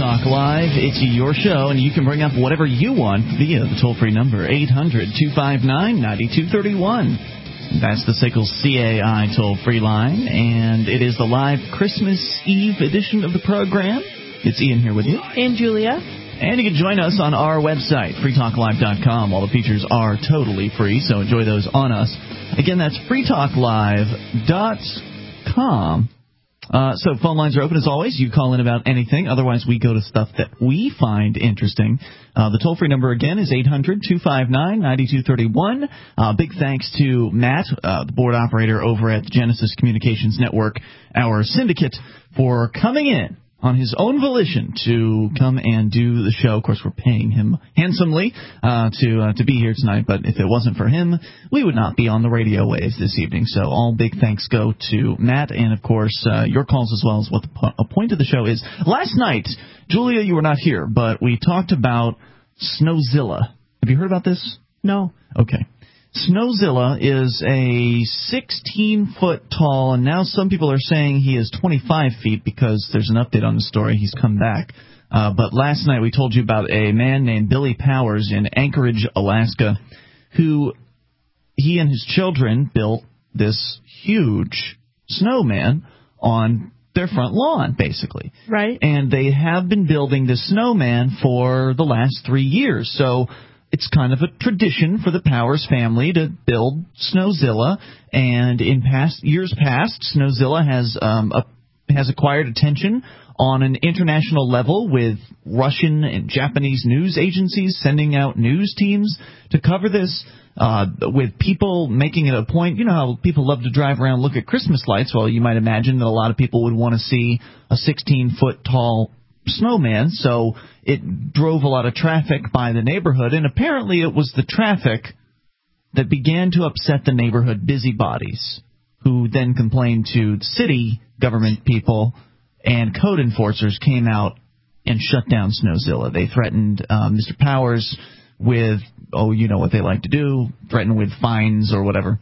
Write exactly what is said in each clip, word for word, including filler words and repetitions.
Talk Live. It's your show, and you can bring up whatever you want via the toll-free number, eight hundred, two five nine, nine two three one. That's the S A C L C A I toll-free line, and it is the live Christmas Eve edition of the program. It's Ian here with you. And Julia. And you can join us on our website, free talk live dot com. All the features are totally free, so enjoy those on us. Again, that's free talk live dot com. Uh, so phone lines are open as always. You call in about anything. Otherwise, we go to stuff that we find interesting. Uh, the toll-free number, again, is eight hundred, two five nine, nine two three one. Uh, big thanks to Matt, uh, the board operator over at Genesis Communications Network, our syndicate, for coming in on his own volition to come and do the show. Of course, we're paying him handsomely uh, to uh, to be here tonight, but if it wasn't for him, we would not be on the radio waves this evening. So all big thanks go to Matt, and, of course, uh, your calls as well as what the po- a point of the show is. Last night, Julia, you were not here, but we talked about Snowzilla. Have you heard about this? No. Okay. Snowzilla is a sixteen-foot tall, and now some people are saying he is twenty-five feet because there's an update on the story. He's come back. Uh, but last night we told you about a man named Billy Powers in Anchorage, Alaska, who he and his children built this huge snowman on their front lawn, basically. Right. And they have been building this snowman for the last three years. So it's kind of a tradition for the Powers family to build Snowzilla, and in past years past, Snowzilla has um, a, has acquired attention on an international level, with Russian and Japanese news agencies sending out news teams to cover this, uh, with people making it a point. You know how people love to drive around and look at Christmas lights? Well, you might imagine that a lot of people would want to see a sixteen-foot tall snowman, so it drove a lot of traffic by the neighborhood, and apparently it was the traffic that began to upset the neighborhood busybodies, who then complained to the city government people, and code enforcers came out and shut down Snowzilla. They threatened uh, Mister Powers with, oh, you know what they like to do, threatened with fines or whatever.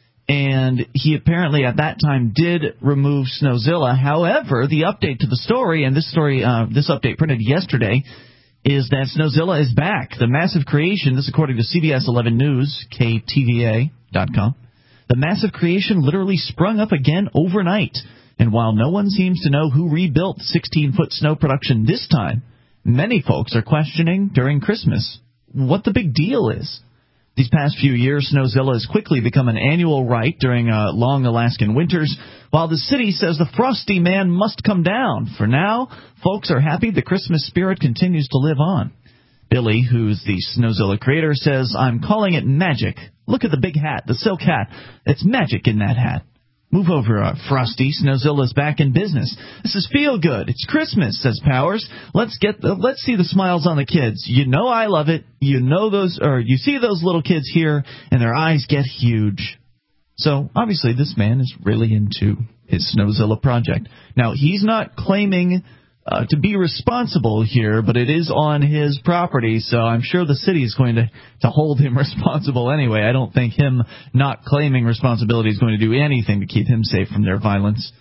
And he apparently at that time did remove Snowzilla. However, the update to the story, and this story, uh, this update printed yesterday, is that Snowzilla is back. The massive creation, this according to C B S eleven News, K T V A dot com, the massive creation literally sprung up again overnight. And while no one seems to know who rebuilt the sixteen-foot snow production this time, many folks are questioning during Christmas what the big deal is. These past few years, Snowzilla has quickly become an annual rite during uh, long Alaskan winters, while the city says the frosty man must come down. For now, folks are happy the Christmas spirit continues to live on. Billy, who's the Snowzilla creator, says, "I'm calling it magic. Look at the big hat, the silk hat. It's magic in that hat. Move over, uh, Frosty. Snowzilla's back in business. This is feel good. It's Christmas," says Powers. Let's get the, let's see the smiles on the kids. You know I love it. You know those, or you see those little kids here, and their eyes get huge. So obviously, this man is really into his Snowzilla project. Now, he's not claiming uh, to be responsible here, but it is on his property, so I'm sure the city is going to, to hold him responsible anyway. I don't think him not claiming responsibility is going to do anything to keep him safe from their violence.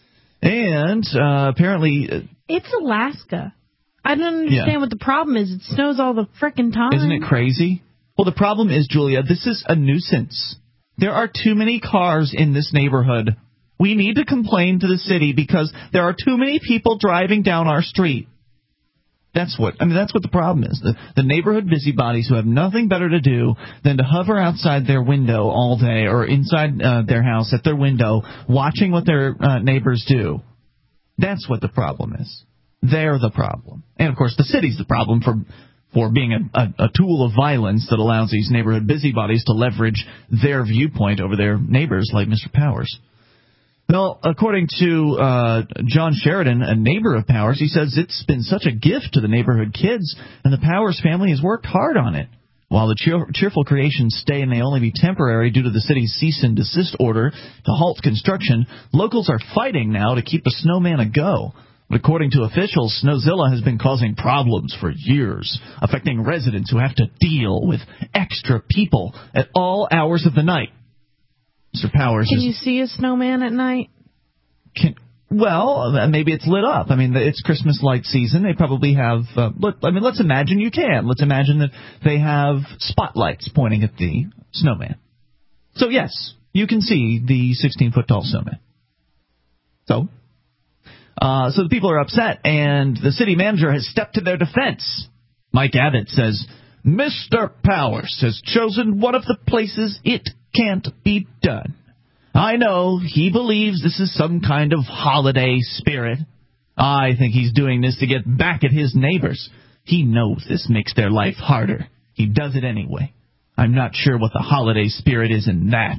And uh, apparently... Uh, it's Alaska. I don't understand yeah. what the problem is. It snows all the frickin' time. Isn't it crazy? Well, the problem is, Julia, this is a nuisance. There are too many cars in this neighborhood. We need to complain to the city because there are too many people driving down our street. That's what I mean. That's what the problem is. The, the neighborhood busybodies who have nothing better to do than to hover outside their window all day, or inside uh, their house at their window, watching what their uh, neighbors do. That's what the problem is. They're the problem, and of course, the city's the problem for for being a, a, a tool of violence that allows these neighborhood busybodies to leverage their viewpoint over their neighbors, like Mister Powers. Well, according to uh, John Sheridan, a neighbor of Powers, he says it's been such a gift to the neighborhood kids, and the Powers family has worked hard on it. While the cheer- cheerful creation's stay may only be temporary due to the city's cease and desist order to halt construction, locals are fighting now to keep the snowman a go. But according to officials, Snowzilla has been causing problems for years, affecting residents who have to deal with extra people at all hours of the night. Mister Powers Can is, you see a snowman at night? Can Well, maybe it's lit up. I mean, it's Christmas light season. They probably have, uh, look, I mean, let's imagine you can. Let's imagine that they have spotlights pointing at the snowman. So, yes, you can see the sixteen-foot tall snowman. So, uh, so the people are upset, and the city manager has stepped to their defense. Mike Abbott says, Mister Powers has chosen one of the places it can't be done. I know he believes this is some kind of holiday spirit. I think he's doing this to get back at his neighbors. He knows this makes their life harder. He does it anyway. I'm not sure what the holiday spirit is in that.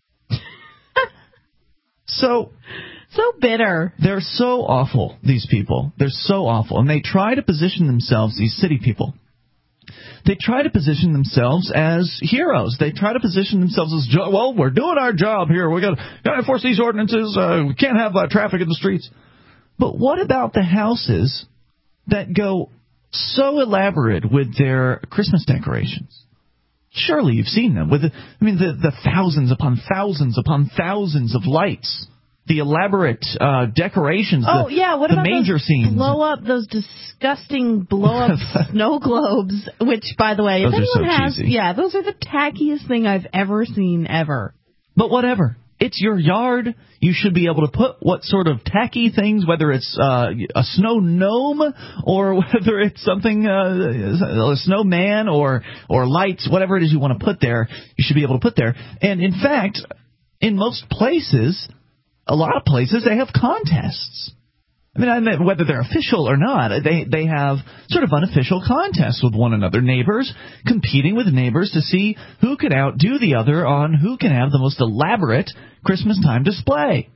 so... So bitter. They're so awful, these people. They're so awful. And they try to position themselves, these city people, they try to position themselves as heroes. They try to position themselves as, well, we're doing our job here. We've got to enforce these ordinances. Uh, we can't have uh, traffic in the streets. But what about the houses that go so elaborate with their Christmas decorations? Surely you've seen them. With the, I mean, the, the thousands upon thousands upon thousands of lights. The elaborate uh, decorations, oh, the, yeah. What the about manger those scenes. blow up, those disgusting blow-up snow globes, which, by the way, those if anyone are so has, cheesy. yeah, those are the tackiest thing I've ever seen, ever. But whatever. It's your yard. You should be able to put what sort of tacky things, whether it's uh, a snow gnome or whether it's something, uh, a snowman or, or lights, whatever it is you want to put there, you should be able to put there. And, in fact, in most places... A lot of places, they have contests. I mean, I mean, whether they're official or not, they they have sort of unofficial contests with one another. Neighbors competing with neighbors to see who can outdo the other on who can have the most elaborate Christmas time display.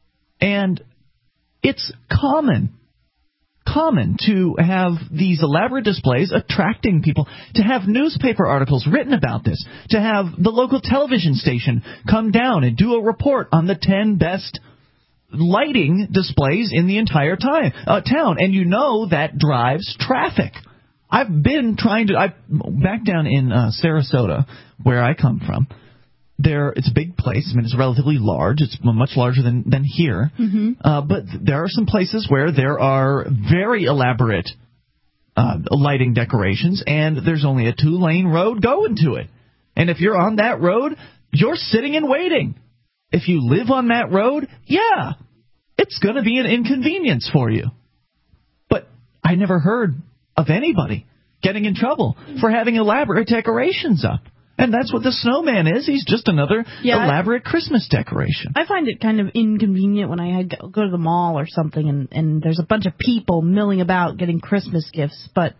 And it's common, common to have these elaborate displays attracting people, to have newspaper articles written about this, to have the local television station come down and do a report on the ten best lighting displays in the entire time, uh, town. And you know that drives traffic. I've been trying to, I back down in uh, Sarasota, where I come from. There, it's a big place. I mean, it's relatively large. It's much larger than, than here. Mm-hmm. Uh, but there are some places where there are very elaborate uh, lighting decorations, and there's only a two-lane road going to it. And if you're on that road, you're sitting and waiting. If you live on that road, yeah, it's going to be an inconvenience for you. But I never heard of anybody getting in trouble for having elaborate decorations up. And that's what the snowman is. He's just another yeah, elaborate I, Christmas decoration. I find it kind of inconvenient when I go to the mall or something and, and there's a bunch of people milling about getting Christmas gifts. But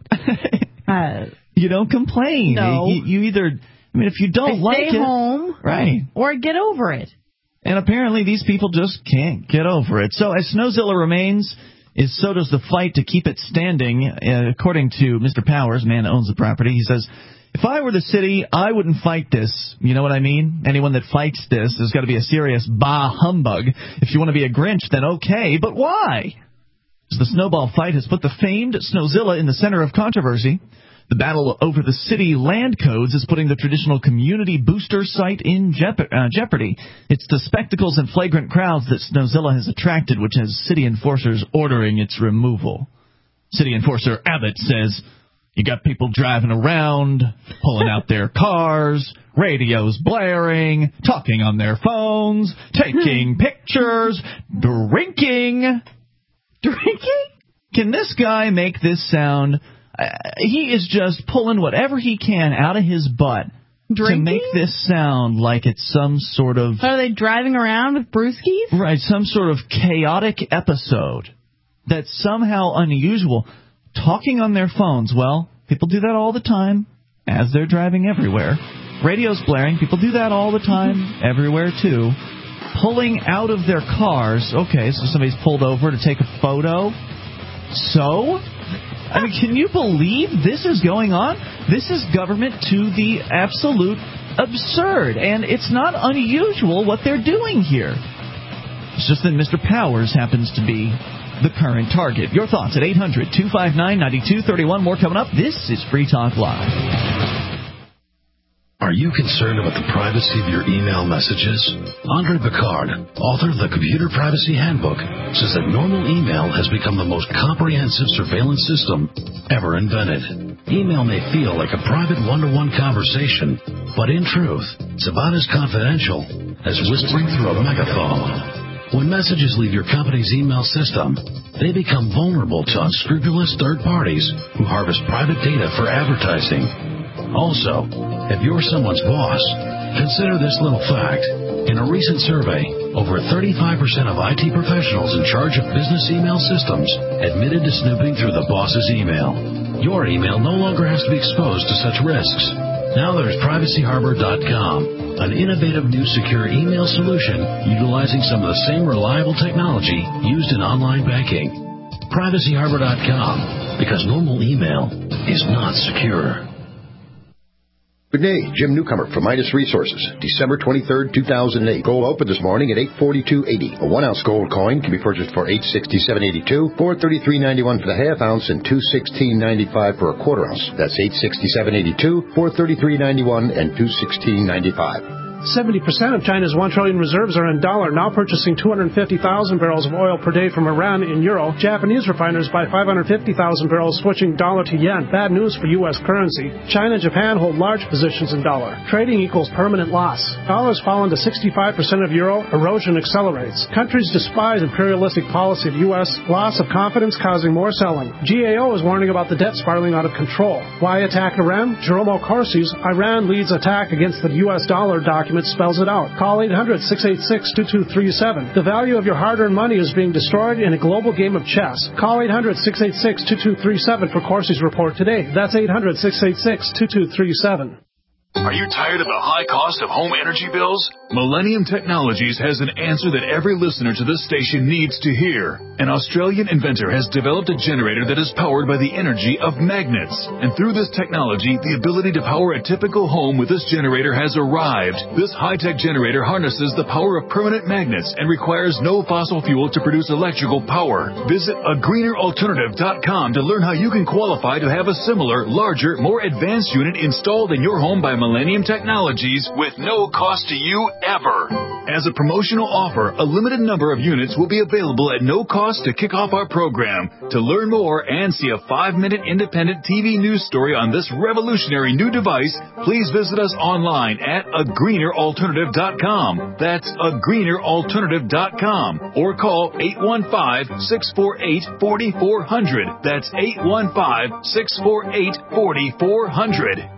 uh, you don't complain. No. You, you either, I mean, if you don't I like stay it. Stay home. Right. Or get over it. And apparently these people just can't get over it. So as Snowzilla remains, is so does the fight to keep it standing. Uh, according to Mister Powers, man who owns the property, he says, if I were the city, I wouldn't fight this. You know what I mean? Anyone that fights this, there's got to be a serious bah humbug. If you want to be a Grinch, then okay, but why? As the snowball fight has put the famed Snowzilla in the center of controversy, the battle over the city land codes is putting the traditional community booster site in jeopardy. It's the spectacles and flagrant crowds that Snowzilla has attracted, which has city enforcers ordering its removal. City enforcer Abbott says, you got people driving around, pulling out their cars, radios blaring, talking on their phones, taking pictures, drinking. Drinking? Can this guy make this sound? Uh, he is just pulling whatever he can out of his butt Drinking? to make this sound like it's some sort of... Are they driving around with brewskis? Right, some sort of chaotic episode that's somehow unusual. Talking on their phones, well, people do that all the time, as they're driving everywhere. Radio's blaring, people do that all the time, everywhere too. Pulling out of their cars, okay, so somebody's pulled over to take a photo. So? I mean, can you believe this is going on? This is government to the absolute absurd, and it's not unusual what they're doing here. It's just that Mister Powers happens to be the current target. Your thoughts at eight hundred, two five nine, nine two three one. More coming up. This is Free Talk Live. Are you concerned about the privacy of your email messages? Andre Picard, author of the Computer Privacy Handbook, says that normal email has become the most comprehensive surveillance system ever invented. Email may feel like a private one-to-one conversation, but in truth, it's about as confidential as whispering through a megaphone. When messages leave your company's email system, they become vulnerable to unscrupulous third parties who harvest private data for advertising. Also, if you're someone's boss, consider this little fact. In a recent survey, over thirty-five percent of I T professionals in charge of business email systems admitted to snooping through the boss's email. Your email no longer has to be exposed to such risks. Now there's Privacy Harbor dot com, an innovative new secure email solution utilizing some of the same reliable technology used in online banking. Privacy Harbor dot com, because normal email is not secure. Good day, Jim Newcomer from Midas Resources, December twenty-third, two thousand eight. Gold opened this morning at eight forty-two eighty. A one-ounce gold coin can be purchased for eight sixty-seven eighty-two, four thirty-three ninety-one for the half ounce, and two sixteen ninety-five for a quarter ounce. That's eight sixty-seven eighty-two, four thirty-three ninety-one, and two sixteen ninety-five. seventy percent of China's one trillion reserves are in dollar, now purchasing two hundred fifty thousand barrels of oil per day from Iran in euro. Japanese refiners buy five hundred fifty thousand barrels, switching dollar to yen. Bad news for U S currency. China and Japan hold large positions in dollar. Trading equals permanent loss. Dollar's fallen to sixty-five percent of euro. Erosion accelerates. Countries despise imperialistic policy of U S. Loss of confidence causing more selling. G A O is warning about the debt spiraling out of control. Why attack Iran? Jerome Corsi's Iran leads attack against the U S dollar document spells it out. Call eight hundred, six eight six, two two three seven. The value of your hard-earned money is being destroyed in a global game of chess. Call eight hundred, six eight six, two two three seven for Corsi's report today. That's eight hundred, six eight six, two two three seven. Are you tired of the high cost of home energy bills? Millennium Technologies has an answer that every listener to this station needs to hear. An Australian inventor has developed a generator that is powered by the energy of magnets. And through this technology, the ability to power a typical home with this generator has arrived. This high-tech generator harnesses the power of permanent magnets and requires no fossil fuel to produce electrical power. Visit a greener alternative dot com to learn how you can qualify to have a similar, larger, more advanced unit installed in your home by Millennium Technologies with no cost to you ever. As a promotional offer, a limited number of units will be available at no cost to kick off our program. To learn more and see a five-minute independent T V news story on this revolutionary new device, please visit us online at a greener alternative dot com. That's a greener alternative dot com. Or call eight one five, six four eight, four four zero zero. That's eight one five, six four eight, four four zero zero.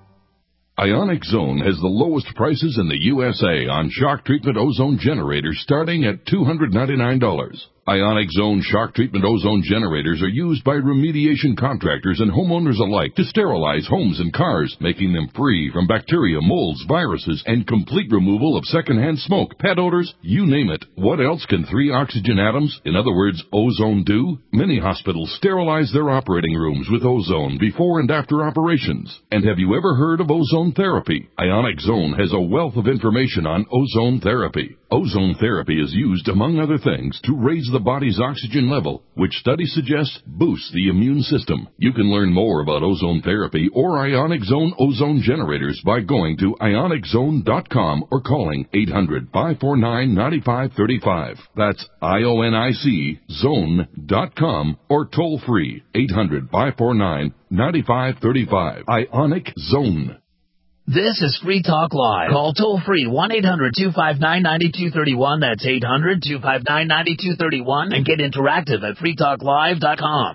Ionic Zone has the lowest prices in the U S A on shock treatment ozone generators starting at two hundred ninety-nine dollars. Ionic Zone shock treatment ozone generators are used by remediation contractors and homeowners alike to sterilize homes and cars, making them free from bacteria, molds, viruses, and complete removal of secondhand smoke, pet odors, you name it. What else can three oxygen atoms, in other words, ozone, do? Many hospitals sterilize their operating rooms with ozone before and after operations. And have you ever heard of ozone therapy? Ionic Zone has a wealth of information on ozone therapy. Ozone therapy is used, among other things, to raise the body's oxygen level, which studies suggest boosts the immune system. You can learn more about ozone therapy or Ionic Zone ozone generators by going to ionic zone dot com or calling eight hundred, five four nine, nine five three five. That's I O N I C zone dot com or toll free eight hundred, five four nine, nine five three five. Ionic Zone. This is Free Talk Live. Call toll-free one eight hundred, two five nine, nine two three one. That's eight hundred, two five nine, nine two three one. And get interactive at free talk live dot com.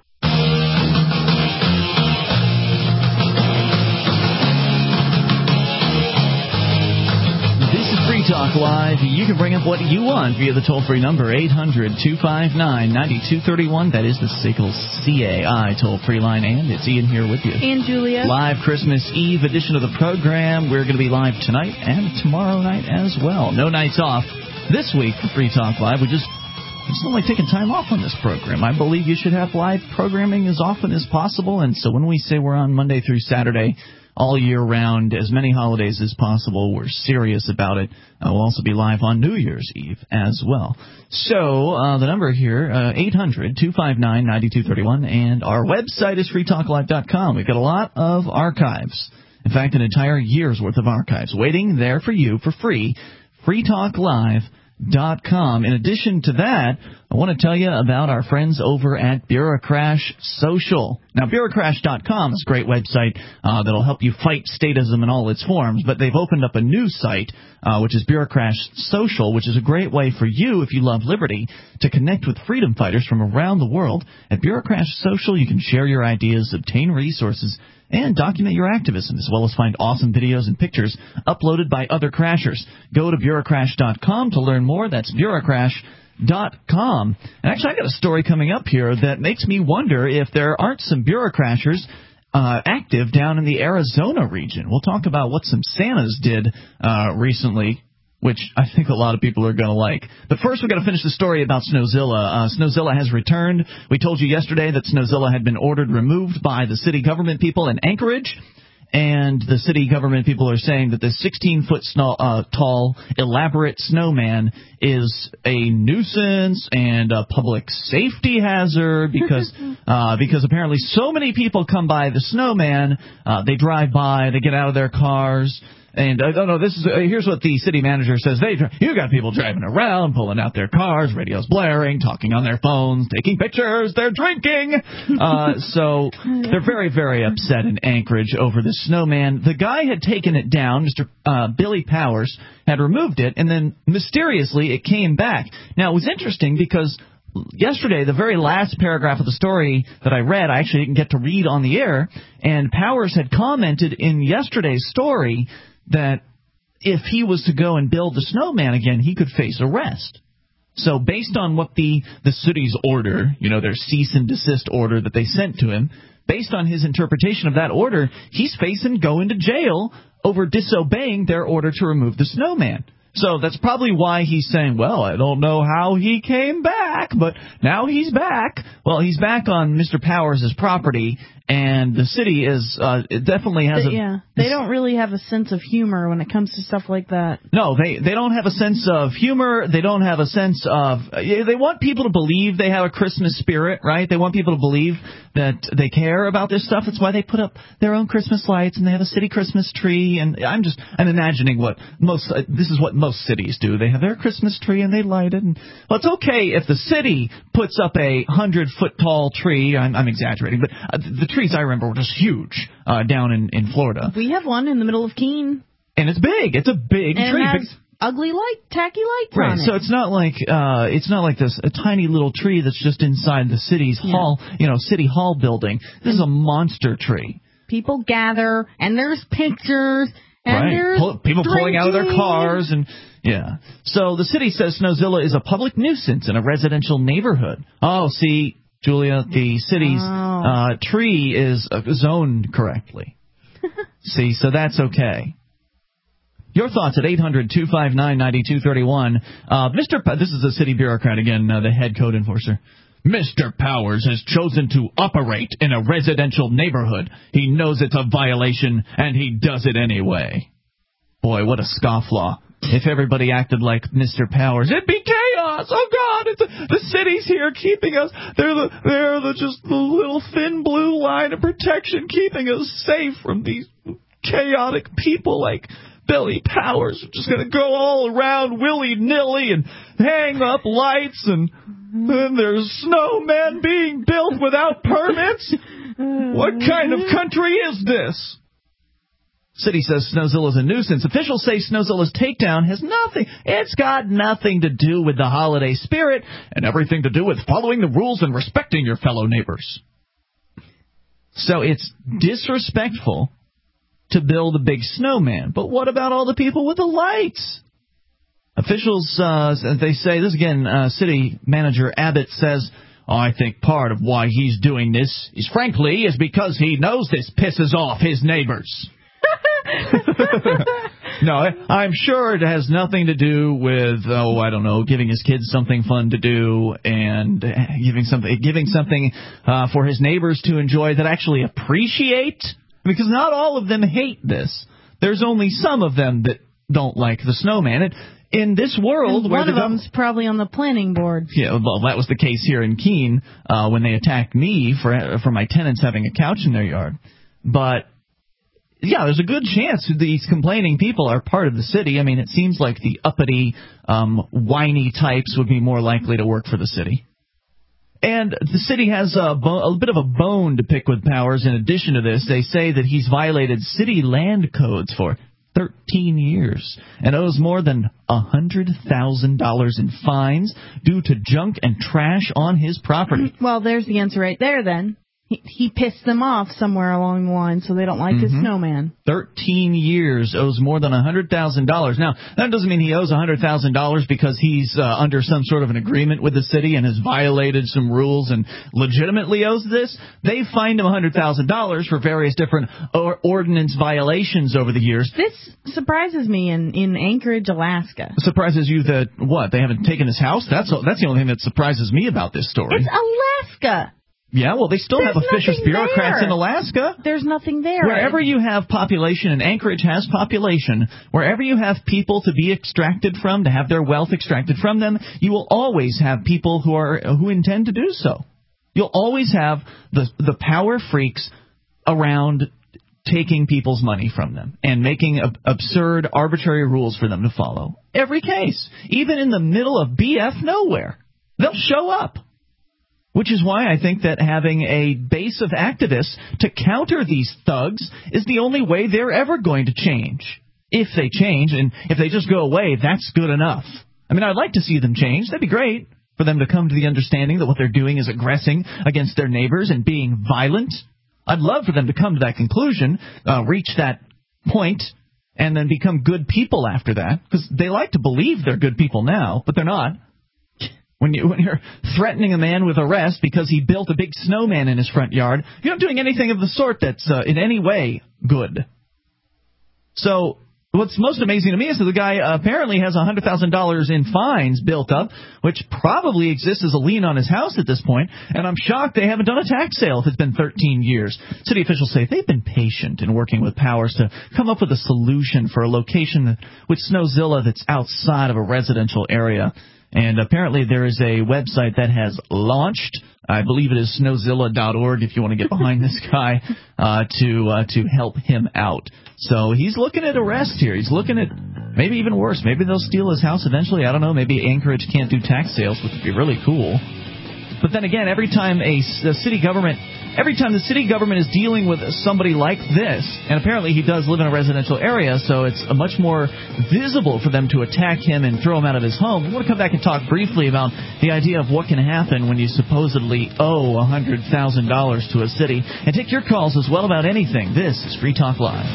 Free Talk Live. You can bring up what you want via the toll-free number, eight hundred, two five nine, nine two three one. That is the S I G L C A I toll-free line, and it's Ian here with you. And Julia. Live Christmas Eve edition of the program. We're going to be live tonight and tomorrow night as well. No nights off this week for Free Talk Live. We just... It's only taking time off on this program. I believe you should have live programming as often as possible, and so when we say we're on Monday through Saturday all year round, as many holidays as possible, we're serious about it. Uh, we'll also be live on New Year's Eve as well. So uh, the number here, uh, eight hundred, two five nine, nine two three one, and our website is free talk live dot com. We've got a lot of archives. In fact, an entire year's worth of archives waiting there for you for free. free talk live dot com. In addition to that, I want to tell you about our friends over at Bureaucrash Social. Now, Bureaucrash dot com is a great website uh, that'll help you fight statism in all its forms, but they've opened up a new site, uh, which is Bureaucrash Social, which is a great way for you, if you love liberty, to connect with freedom fighters from around the world. At Bureaucrash Social, you can share your ideas, obtain resources, and document your activism, as well as find awesome videos and pictures uploaded by other crashers. Go to Bureaucrash dot com to learn more. That's Bureaucrash dot com. And actually, I got a story coming up here that makes me wonder if there aren't some Bureaucrashers uh, active down in the Arizona region. We'll talk about what some Santas did uh, recently, which I think a lot of people are going to like. But first, we've got to finish the story about Snowzilla. Uh, Snowzilla has returned. We told you yesterday that Snowzilla had been ordered removed by the city government people in Anchorage. And the city government people are saying that the sixteen-foot snow, uh, tall, elaborate snowman is a nuisance and a public safety hazard because uh, because apparently so many people come by the snowman, uh, they drive by, they get out of their cars. And I don't know. This is uh, here's what the city manager says. They you got people driving around, pulling out their cars, radios blaring, talking on their phones, taking pictures. They're drinking. Uh, so they're very, very upset in Anchorage over the snowman. The guy had taken it down. Mister Uh, Billy Powers had removed it, and then mysteriously it came back. Now it was interesting because yesterday, the very last paragraph of the story that I read, I actually didn't get to read on the air, and Powers had commented in yesterday's story that if he was to go and build the snowman again, he could face arrest. So based on what the, the city's order, you know, their cease and desist order that they sent to him, based on his interpretation of that order, he's facing going to jail over disobeying their order to remove the snowman. So that's probably why he's saying, well, I don't know how he came back, but now he's back. Well, he's back on Mister Powers' property, and the city is uh, it definitely has they, a... Yeah, they don't really have a sense of humor when it comes to stuff like that. No, they, they don't have a sense of humor. They don't have a sense of... They want people to believe they have a Christmas spirit, right? They want people to believe that they care about this stuff. That's why they put up their own Christmas lights, and they have a city Christmas tree, and I'm just... I'm imagining what most... Uh, this is what most cities do. They have their Christmas tree, and they light it. And, well, it's okay if the city puts up a hundred-foot-tall tree. I'm, I'm exaggerating, but uh, the trees I remember were just huge uh, down in, in Florida. We have one in the middle of Keene. And it's big. It's a big and tree. It has ugly light, tacky lights right. on it. So it's not like uh, it's not like this a tiny little tree that's just inside the city's yeah. hall, you know, city hall building. This and is a monster tree. People gather, and there's pictures, and right. there's Pull, people drinking. pulling out of their cars, and yeah. So the city says Snowzilla is a public nuisance in a residential neighborhood. Oh, see, Julia, the city's oh. uh, tree is uh, zoned correctly. See, so that's okay. Your thoughts at eight hundred two five nine nine two three one. Uh, Mister Pa- this is the city bureaucrat again, uh, the head code enforcer. Mister Powers has chosen to operate in a residential neighborhood. He knows it's a violation, and he does it anyway. Boy, what a scofflaw. If everybody acted like Mister Powers, it'd be chaos. Oh, God, it's a, the city's here keeping us. They're the they're the just the little thin blue line of protection keeping us safe from these chaotic people like Billy Powers. Just going to go all around willy-nilly and hang up lights, and then there's snowmen being built without permits. What kind of country is this? City says Snowzilla's a nuisance. Officials say Snowzilla's takedown has nothing. It's got nothing to do with the holiday spirit and everything to do with following the rules and respecting your fellow neighbors. So it's disrespectful to build a big snowman. But what about all the people with the lights? Officials, uh, they say, this again, uh, city manager Abbott says, oh, I think part of why he's doing this is, frankly, is because he knows this pisses off his neighbors. No, I'm sure it has nothing to do with, oh, I don't know, giving his kids something fun to do and giving something giving something uh, for his neighbors to enjoy that actually appreciate. Because not all of them hate this. There's only some of them that don't like the snowman. And in this world, and where one the of them's probably on the planning board. Yeah, well, that was the case here in Keene uh, when they attacked me for for my tenants having a couch in their yard. But yeah, there's a good chance these complaining people are part of the city. I mean, it seems like the uppity, um, whiny types would be more likely to work for the city. And the city has a, bo- a bit of a bone to pick with Powers. In addition to this, they say that he's violated city land codes for thirteen years and owes more than one hundred thousand dollars in fines due to junk and trash on his property. Well, there's the answer right there, then. He, he pissed them off somewhere along the line, so they don't like mm-hmm. his snowman. Thirteen years, owes more than one hundred thousand dollars. Now, that doesn't mean he owes one hundred thousand dollars because he's uh, under some sort of an agreement with the city and has violated some rules and legitimately owes this. They fined him one hundred thousand dollars for various different or- ordinance violations over the years. This surprises me in, in Anchorage, Alaska. Surprises you that, what, they haven't taken his house? That's that's the only thing that surprises me about this story. It's Alaska. Yeah, well, they still There's have officious bureaucrats there. in Alaska. There's nothing there. Wherever you have population, and Anchorage has population, wherever you have people to be extracted from, to have their wealth extracted from them, you will always have people who are who intend to do so. You'll always have the the power freaks around taking people's money from them and making ab- absurd, arbitrary rules for them to follow. Every case, even in the middle of B F nowhere, they'll show up. Which is why I think that having a base of activists to counter these thugs is the only way they're ever going to change. If they change, and if they just go away, that's good enough. I mean, I'd like to see them change. That'd be great for them to come to the understanding that what they're doing is aggressing against their neighbors and being violent. I'd love for them to come to that conclusion, uh, reach that point, and then become good people after that. Because they like to believe they're good people now, but they're not. When, you, when you're threatening a man with arrest because he built a big snowman in his front yard, you're not doing anything of the sort that's uh, in any way good. So what's most amazing to me is that the guy uh, apparently has one hundred thousand dollars in fines built up, which probably exists as a lien on his house at this point, and I'm shocked they haven't done a tax sale if it's been thirteen years. City officials say they've been patient in working with Powers to come up with a solution for a location with Snowzilla that's outside of a residential area. And apparently there is a website that has launched. I believe it is snowzilla dot org if you want to get behind this guy uh, to uh, to help him out. So he's looking at arrest here. He's looking at maybe even worse. Maybe they'll steal his house eventually. I don't know. Maybe Anchorage can't do tax sales, which would be really cool. But then again, every time a, a city government, every time the city government is dealing with somebody like this, and apparently he does live in a residential area, so it's a much more visible for them to attack him and throw him out of his home. I want to come back and talk briefly about the idea of what can happen when you supposedly owe one hundred thousand dollars to a city, and take your calls as well about anything. This is Free Talk Live.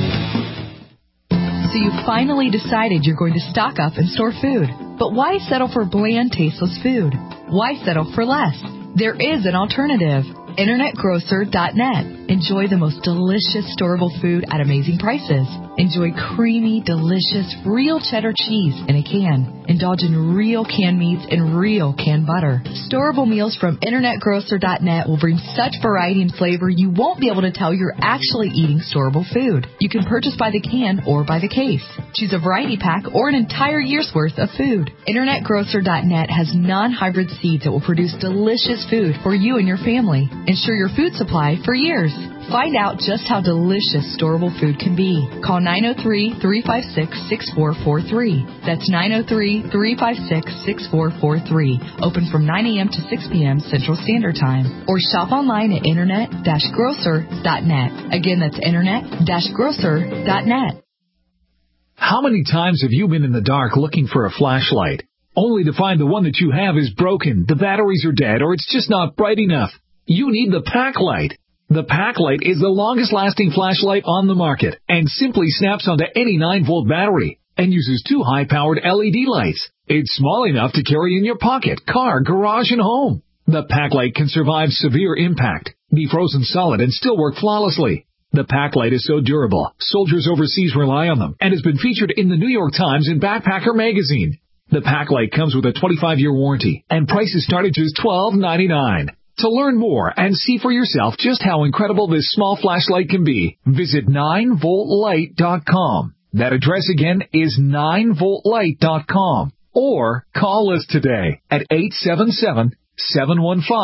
So you finally decided you're going to stock up and store food. But why settle for bland, tasteless food? Why settle for less? There is an alternative. Internet Grocer dot net. Enjoy the most delicious storable food at amazing prices. Enjoy creamy, delicious, real cheddar cheese in a can. Indulge in real canned meats and real canned butter. Storable meals from Internet Grocer dot net will bring such variety and flavor you won't be able to tell you're actually eating storable food. You can purchase by the can or by the case. Choose a variety pack or an entire year's worth of food. Internet Grocer dot net has non-hybrid seeds that will produce delicious food for you and your family. Ensure your food supply for years. Find out just how delicious storable food can be. Call nine oh three, three five six, six four four three. That's nine oh three, three five six, six four four three. Open from nine a.m. to six p.m. Central Standard Time. Or shop online at Internet Grocer dot net. Again, that's Internet Grocer dot net. How many times have you been in the dark looking for a flashlight, only to find the one that you have is broken, the batteries are dead, or it's just not bright enough? You need the Packlight. The Packlight is the longest-lasting flashlight on the market and simply snaps onto any nine volt battery and uses two high-powered L E D lights. It's small enough to carry in your pocket, car, garage, and home. The Packlight can survive severe impact, be frozen solid, and still work flawlessly. The Packlight is so durable, soldiers overseas rely on them, and has been featured in the New York Times and Backpacker magazine. The Packlight comes with a twenty-five year warranty, and prices start at just twelve ninety-nine. To learn more and see for yourself just how incredible this small flashlight can be, visit nine volt light dot com. That address again is nine volt light dot com. Or call us today at eight seven seven, seven one five,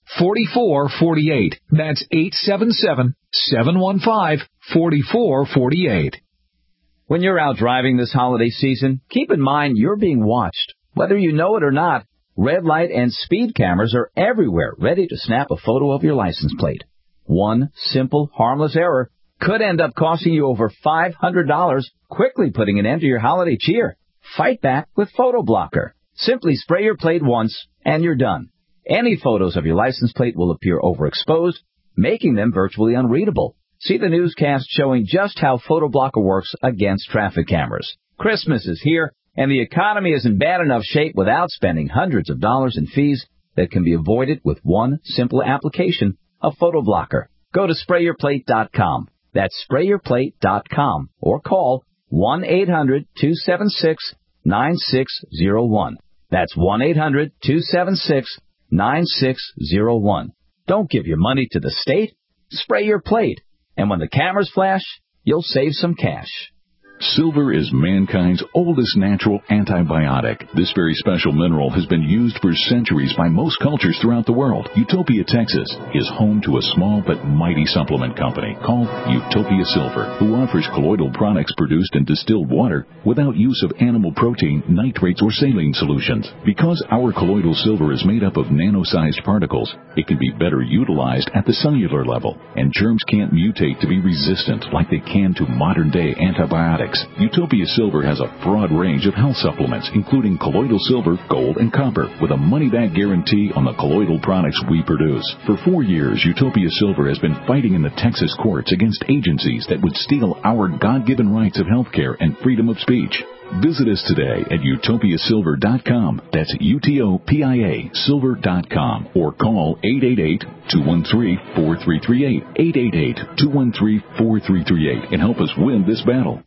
four four four eight. That's eight seven seven, seven one five, four four four eight. When you're out driving this holiday season, keep in mind you're being watched. Whether you know it or not, red light and speed cameras are everywhere, ready to snap a photo of your license plate. One simple, harmless error could end up costing you over five hundred dollars, quickly putting an end to your holiday cheer. Fight back with Photo Blocker. Simply spray your plate once, and you're done. Any photos of your license plate will appear overexposed, making them virtually unreadable. See the newscast showing just how Photo Blocker works against traffic cameras. Christmas is here, and the economy is in bad enough shape without spending hundreds of dollars in fees that can be avoided with one simple application of Photo Blocker. Go to spray your plate dot com. That's spray your plate dot com or call one eight hundred two seven six nine six zero one. That's one eight hundred two seven six nine six zero one. Don't give your money to the state. Spray your plate. And when the cameras flash, you'll save some cash. Silver is mankind's oldest natural antibiotic. This very special mineral has been used for centuries by most cultures throughout the world. Utopia, Texas is home to a small but mighty supplement company called Utopia Silver, who offers colloidal products produced in distilled water without use of animal protein, nitrates, or saline solutions. Because our colloidal silver is made up of nano-sized particles, it can be better utilized at the cellular level, and germs can't mutate to be resistant like they can to modern-day antibiotics. Utopia Silver has a broad range of health supplements, including colloidal silver, gold, and copper, with a money-back guarantee on the colloidal products we produce. For four years, Utopia Silver has been fighting in the Texas courts against agencies that would steal our God-given rights of health care and freedom of speech. Visit us today at utopia silver dot com. That's U T O P I A silver dot com. Or call eight eight eight, two one three, four three three eight, eight eight eight, two one three, four three three eight, and help us win this battle.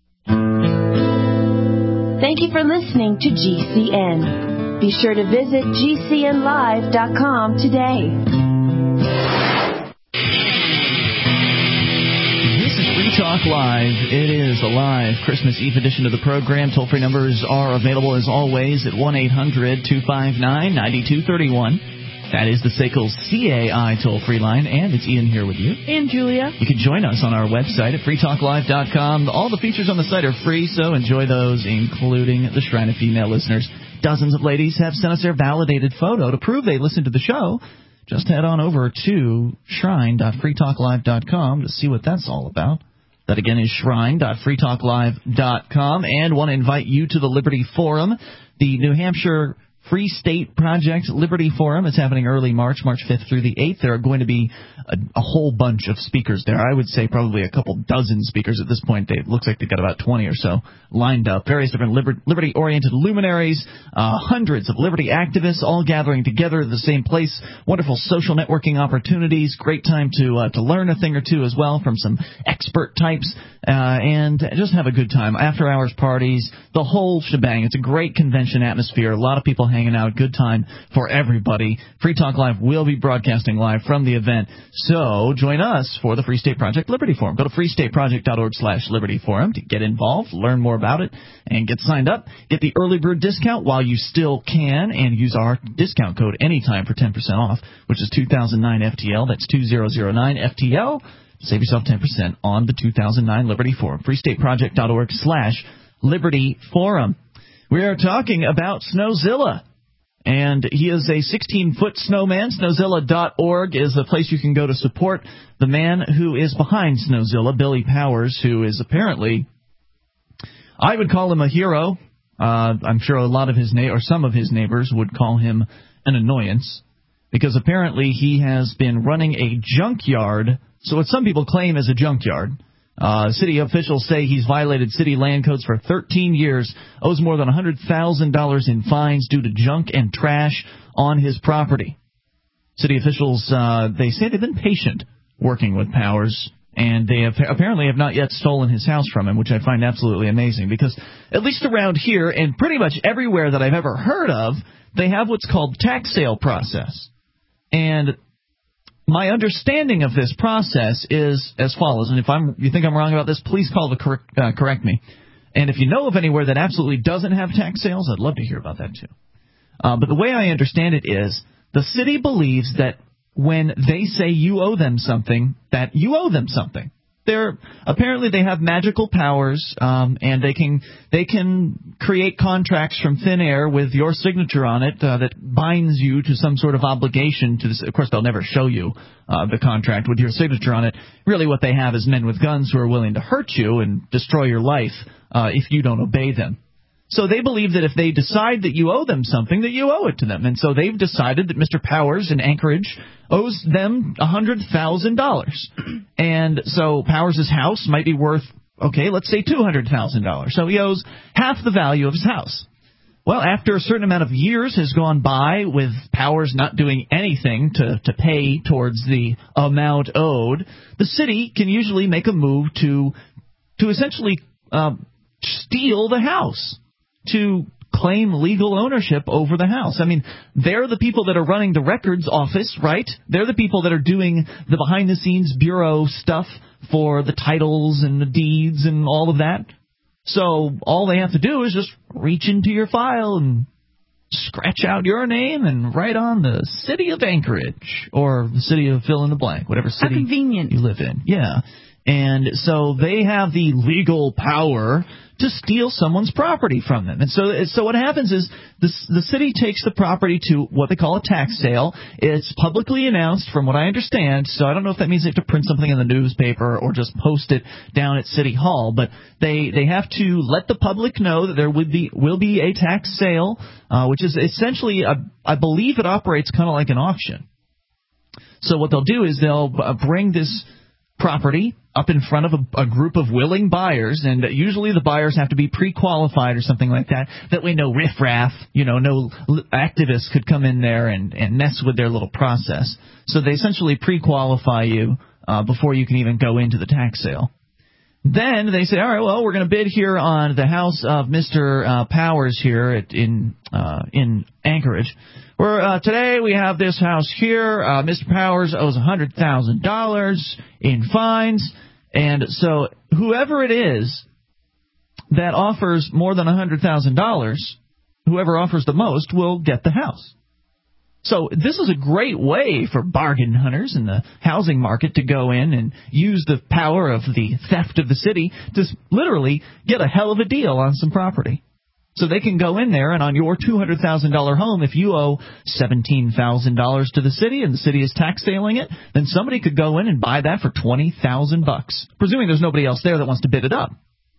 Thank you for listening to G C N. Be sure to visit G C N live dot com today. This is Free Talk Live. It is a live Christmas Eve edition of the program. Toll-free numbers are available, as always, at one eight hundred two five nine nine two three one. That is the S A C L C A I toll-free line, and it's Ian here with you. And Julia. You can join us on our website at free talk live dot com. All the features on the site are free, so enjoy those, including the Shrine of Female Listeners. Dozens of ladies have sent us their validated photo to prove they listened to the show. Just head on over to shrine dot free talk live dot com to see what that's all about. That, again, is shrine dot free talk live dot com. And want to invite you to the Liberty Forum, the New Hampshire Free State Project Liberty Forum. It's happening early March, March fifth through the eighth. There are going to be a, a whole bunch of speakers there. I would say probably a couple dozen speakers at this point. They, it looks like they've got about twenty or so lined up. Various different liber- liberty-oriented luminaries, uh, hundreds of liberty activists all gathering together at the same place. Wonderful social networking opportunities. Great time to uh, to learn a thing or two as well from some expert types. Uh, and just have a good time. After-hours parties, the whole shebang. It's a great convention atmosphere. A lot of people hanging out. Good time for everybody. Free Talk Live will be broadcasting live from the event. So join us for the Free State Project Liberty Forum. Go to free state project dot org slash liberty forum to get involved, learn more about it, and get signed up. Get the early bird discount while you still can, and use our discount code anytime for ten percent off, which is two thousand nine F T L. That's two thousand nine F T L. Save yourself ten percent on the two thousand nine Liberty Forum. free state project dot org slash liberty forum. We are talking about Snowzilla. And he is a sixteen-foot snowman. Snowzilla dot org is the place you can go to support the man who is behind Snowzilla, Billy Powers, who is apparently, I would call him a hero. Uh, I'm sure a lot of his na- or some of his neighbors would call him an annoyance, because apparently he has been running a junkyard. So what some people claim is a junkyard. Uh, city officials say he's violated city land codes for thirteen years, owes more than one hundred thousand dollars in fines due to junk and trash on his property. City officials, uh, they say they've been patient working with Powers, and they have, apparently have not yet stolen his house from him, which I find absolutely amazing, because at least around here and pretty much everywhere that I've ever heard of, they have what's called tax sale process. And my understanding of this process is as follows, and if I'm, you think I'm wrong about this, please call to correct, uh, correct me. And if you know of anywhere that absolutely doesn't have tax sales, I'd love to hear about that too. Uh, but the way I understand it is the city believes that when they say you owe them something, that you owe them something. They're apparently they have magical powers, um, and they can they can create contracts from thin air with your signature on it uh, that binds you to some sort of obligation to this. Of course, they'll never show you uh, the contract with your signature on it. Really, what they have is men with guns who are willing to hurt you and destroy your life uh, if you don't obey them. So they believe that if they decide that you owe them something, that you owe it to them. And so they've decided that Mister Powers in Anchorage owes them one hundred thousand dollars. And so Powers' house might be worth, okay, let's say two hundred thousand dollars. So he owes half the value of his house. Well, after a certain amount of years has gone by with Powers not doing anything to, to pay towards the amount owed, the city can usually make a move to, to essentially uh, steal the house, to claim legal ownership over the house. I mean, they're the people that are running the records office, right? They're the people that are doing the behind-the-scenes bureau stuff for the titles and the deeds and all of that. So all they have to do is just reach into your file and scratch out your name and write on the city of Anchorage or the city of fill in the blank, whatever city How convenient. you live in. Yeah. And so they have the legal power to steal someone's property from them. And so so what happens is the, the city takes the property to what they call a tax sale. It's publicly announced, from what I understand, so I don't know if that means they have to print something in the newspaper or just post it down at City Hall, but they, they have to let the public know that there would be, will be a tax sale, uh, which is essentially, a, I believe it operates kind of like an auction. So what they'll do is they'll uh, bring this property up in front of a, a group of willing buyers, and usually the buyers have to be pre-qualified or something like that. That way no riffraff, you know, no activists could come in there and, and mess with their little process. So they essentially pre-qualify you uh, before you can even go into the tax sale. Then they say, all right, well, we're going to bid here on the house of Mister Uh, Powers here at, in uh, in Anchorage. Where uh, today we have this house here. Uh, Mister Powers owes one hundred thousand dollars in fines. And so whoever it is that offers more than one hundred thousand dollars, whoever offers the most will get the house. So this is a great way for bargain hunters in the housing market to go in and use the power of the theft of the city to literally get a hell of a deal on some property. So they can go in there, and on your two hundred thousand dollars home, if you owe seventeen thousand dollars to the city and the city is tax sailing it, then somebody could go in and buy that for twenty thousand bucks, presuming there's nobody else there that wants to bid it up.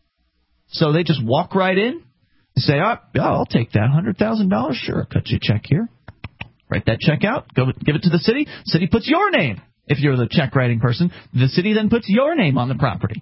So they just walk right in and say, oh, I'll take that one hundred thousand dollars. Sure, cut you a check here. Write that check out, go give it to the city. City puts your name. If you're the check writing person, the city then puts your name on the property.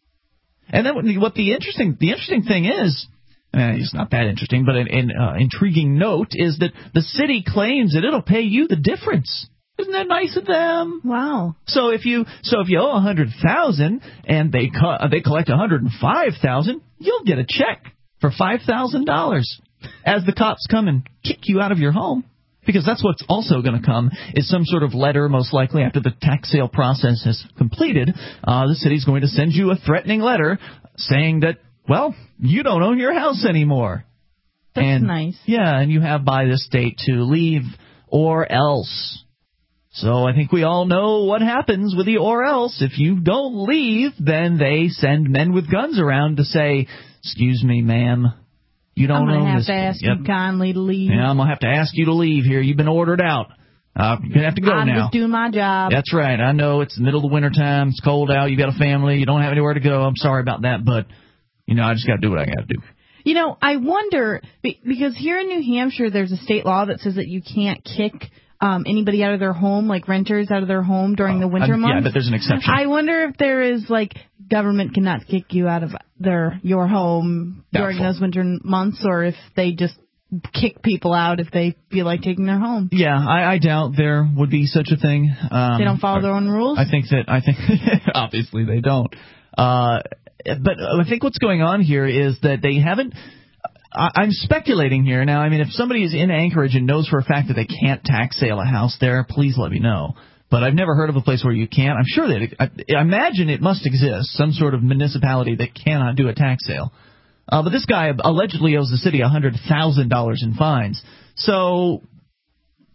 And then what the interesting the interesting thing is, eh, it's not that interesting, but an, an uh, intriguing note is that the city claims that it'll pay you the difference. Isn't that nice of them? Wow. So if you so if you owe one hundred thousand dollars and they co- they collect one hundred five thousand dollars, you'll get a check for five thousand dollars as the cops come and kick you out of your home. Because that's what's also going to come is some sort of letter, most likely after the tax sale process has completed. Uh, the city's going to send you a threatening letter saying that, well, you don't own your house anymore. That's and, nice. Yeah, and you have by this date to leave or else. So I think we all know what happens with the or else. If you don't leave, then they send men with guns around to say, excuse me, ma'am. You don't I'm going to have this. to ask yep. you kindly to leave. Yeah, I'm going to have to ask you to leave here. You've been ordered out. Uh, you're going to have to go I'm now. I'm just doing my job. That's right. I know it's the middle of the winter time. It's cold out. You got a family. You don't have anywhere to go. I'm sorry about that, but, you know, I just got to do what I got to do. You know, I wonder, because here in New Hampshire, there's a state law that says that you can't kick um, anybody out of their home, like renters out of their home during the winter uh, months. Yeah, but there's an exception. I wonder if there is, like, government cannot kick you out of their your home during Doubtful. those winter months, or if they just kick people out if they feel like taking their home. Yeah, I, I doubt there would be such a thing. Um, they don't follow their own rules? I think that, I think, obviously they don't. Uh, but I think what's going on here is that they haven't, I, I'm speculating here. Now, I mean, if somebody is in Anchorage and knows for a fact that they can't tax sale a house there, please let me know. But I've never heard of a place where you can't. I'm sure that, it, I, I imagine it must exist, some sort of municipality that cannot do a tax sale. Uh, but this guy allegedly owes the city one hundred thousand dollars in fines. So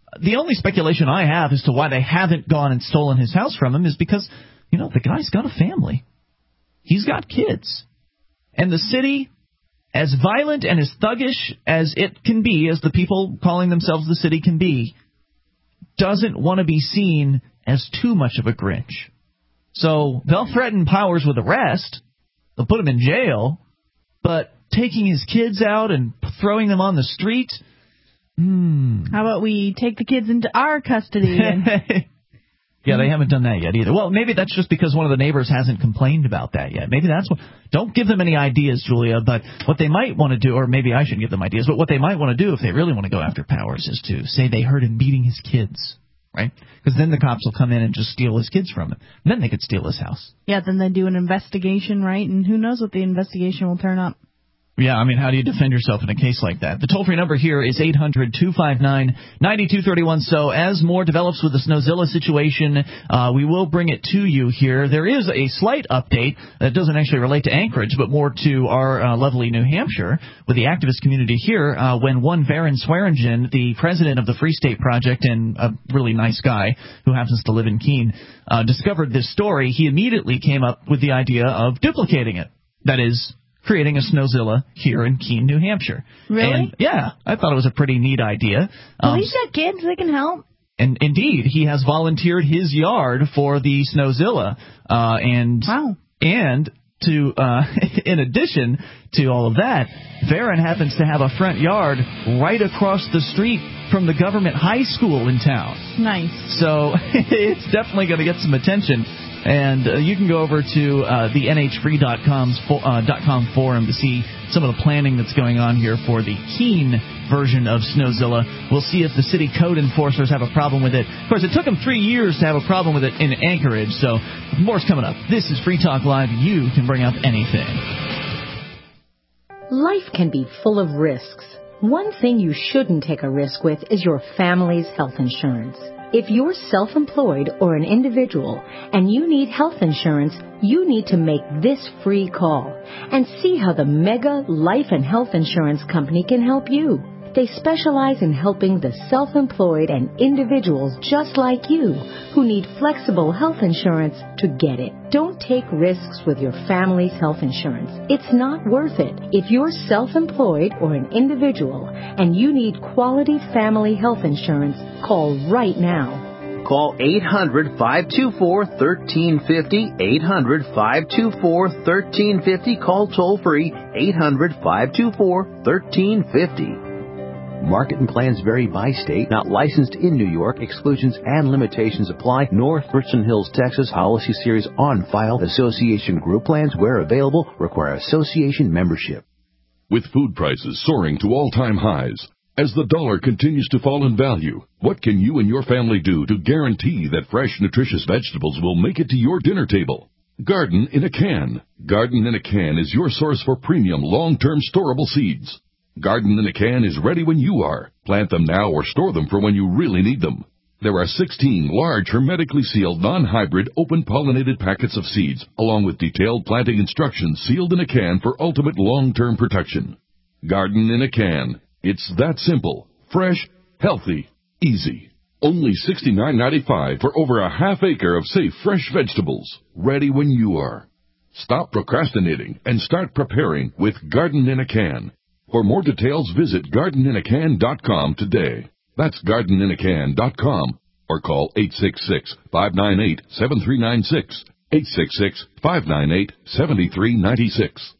the only speculation I have as to why they haven't gone and stolen his house from him is because, you know, the guy's got a family. He's got kids. And the city, as violent and as thuggish as it can be, as the people calling themselves the city can be, doesn't want to be seen as too much of a Grinch. So they'll threaten Powers with arrest. They'll put him in jail. But taking his kids out and throwing them on the street, hmm. How about we take the kids into our custody? And yeah, they haven't done that yet either. Well, maybe that's just because one of the neighbors hasn't complained about that yet. Maybe that's what. Don't give them any ideas, Julia, but what they might want to do, or maybe I shouldn't give them ideas, but what they might want to do if they really want to go after Powers is to say they heard him beating his kids, right? Because then the cops will come in and just steal his kids from him. And then they could steal his house. Yeah, then they do an investigation, right? And who knows what the investigation will turn up. Yeah, I mean, how do you defend yourself in a case like that? The toll-free number here is eight hundred two five nine nine two three one. So as more develops with the Snowzilla situation, uh, we will bring it to you here. There is a slight update that doesn't actually relate to Anchorage, but more to our uh, lovely New Hampshire with the activist community here. Uh, when one Varen Swearingen, the president of the Free State Project and a really nice guy who happens to live in Keene, uh, discovered this story, he immediately came up with the idea of duplicating it. That is, creating a Snowzilla here in Keene, New Hampshire. Really? And, yeah, I thought it was a pretty neat idea. Well, Um, he's got kids. They can help. and indeed, he has volunteered his yard for the Snowzilla. Uh, and, wow. And to, uh, in addition to all of that, Varen happens to have a front yard right across the street from the government high school in town. Nice. So it's definitely going to get some attention. And uh, you can go over to uh, the N H free dot com's fo- uh, .com forum to see some of the planning that's going on here for the Keene version of Snowzilla. We'll see if the city code enforcers have a problem with it. Of course, it took them three years to have a problem with it in Anchorage, so more's coming up. This is Free Talk Live. You can bring up anything. Life can be full of risks. One thing you shouldn't take a risk with is your family's health insurance. If you're self-employed or an individual and you need health insurance, you need to make this free call and see how the Mega Life and Health Insurance Company can help you. They specialize in helping the self-employed and individuals just like you who need flexible health insurance to get it. Don't take risks with your family's health insurance. It's not worth it. If you're self-employed or an individual and you need quality family health insurance, call right now. Call eight hundred, five two four, one three five zero, eight hundred, five two four, one three five zero. Call toll-free, eight hundred, five two four, one three five zero. Market and plans vary by state. Not licensed in New York. Exclusions and limitations apply. North Richland Hills, Texas. Policy series on file. Association group plans, where available, require association membership. With food prices soaring to all-time highs, as the dollar continues to fall in value, what can you and your family do to guarantee that fresh, nutritious vegetables will make it to your dinner table? Garden in a Can. Garden in a Can is your source for premium, long-term storable seeds. Garden in a Can is ready when you are. Plant them now or store them for when you really need them. There are sixteen large, hermetically sealed, non-hybrid, open-pollinated packets of seeds, along with detailed planting instructions sealed in a can for ultimate long-term protection. Garden in a Can. It's that simple, fresh, healthy, easy. Only sixty-nine ninety-five for over a half acre of safe, fresh vegetables, ready when you are. Stop procrastinating and start preparing with Garden in a Can. For more details, visit garden in a can dot com today. That's garden in a can dot com or call eight six six, five nine eight, seven three nine six, eight six six, five nine eight, seven three nine six.